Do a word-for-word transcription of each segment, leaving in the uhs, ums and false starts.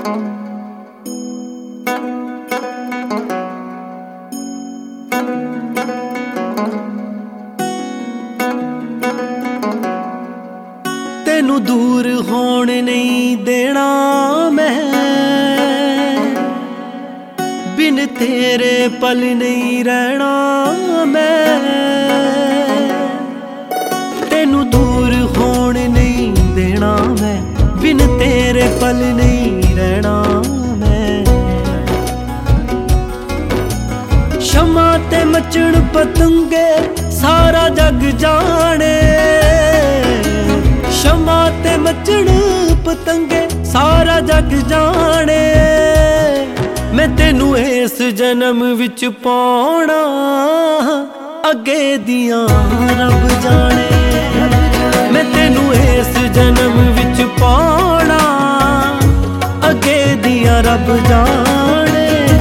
तेनू दूर होण नहीं देना मैं, बिन तेरे पल नहीं रहना मैं। तेनू दूर होण नहीं देना मैं, बिन तेरे पल नहीं रहना मैं। शमा ते मचण पतंगे सारा जग जाने, शमा ते मचण पतंगे सारा जग जाने। मैं तेनू इस जन्म विच पाउणा, अगे दियां रब जाने। मैं तेनू इस जन्म विच पाउणा, अगे दियां रब जाने।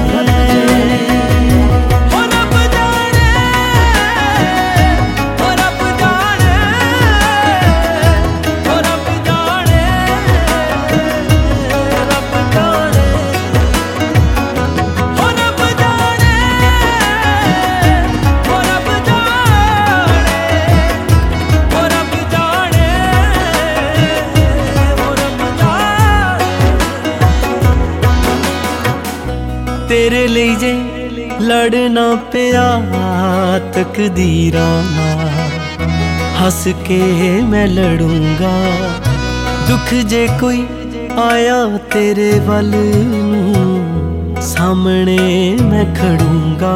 तेरे लिए जे लड़ना पिया तकदीरां नाल, हस के मैं लड़ूंगा। दुख जे कोई आया तेरे वल नूं, सामने मैं खड़ूंगा।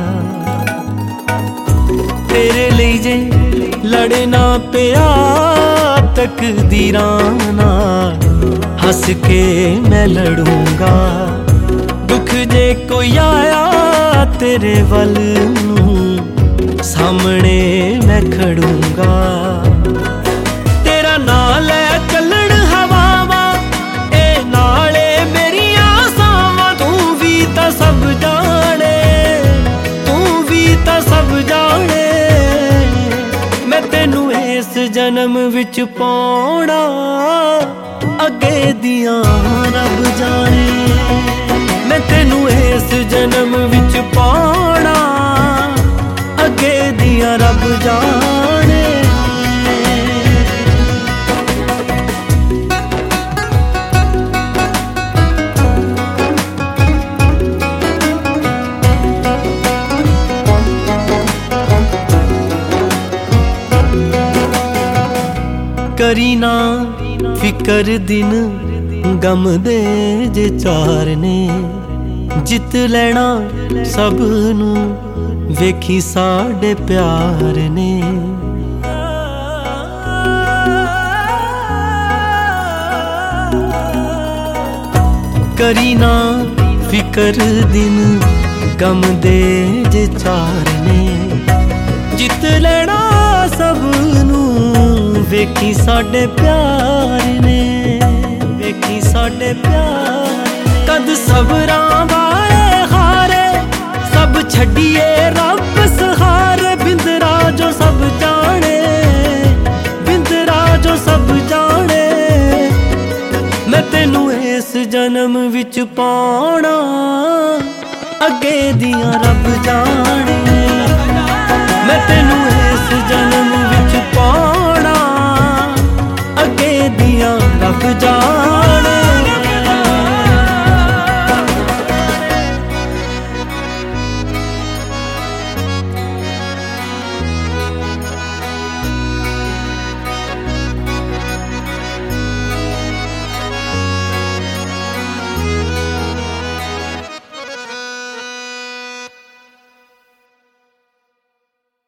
तेरे लिए जे लड़ना पिया तकदीरां नाल, हस के मैं लड़ूंगा। दुख जे कोई आया तेरे वल नूं, सामने मैं खड़ूंगा। तेरा नाल लै चलण हवावां, ए नाले मेरियां सावां। तू भी तां सब जाने, तू भी तां सब जाने। मैं तेनू इस जन्म विच पाउणा, अगे दियां रब जाने। मैं तेनू इस जन्म विच पाउणा, अगे दियां रब जाने। करी ना फिकर दिन गम दे जे चार ने, जित लेना सब नू वेखी साडे प्यार ने। करी ना फिकर दिन गम दे जे चार ने, जित लेना सब नू वेखी साडे प्यार ने। वेखी साडे प्यार कद सबरां वाले हारे, सब छड्डिए रब सहारे। बिंदरा जो सब जाने, बिंदरा जो सब जाने। मैं तेनू इस जन्म विच पाउणा, अगे दियां रब जाने। मैं तेनू इस जन्म विच पाउणा,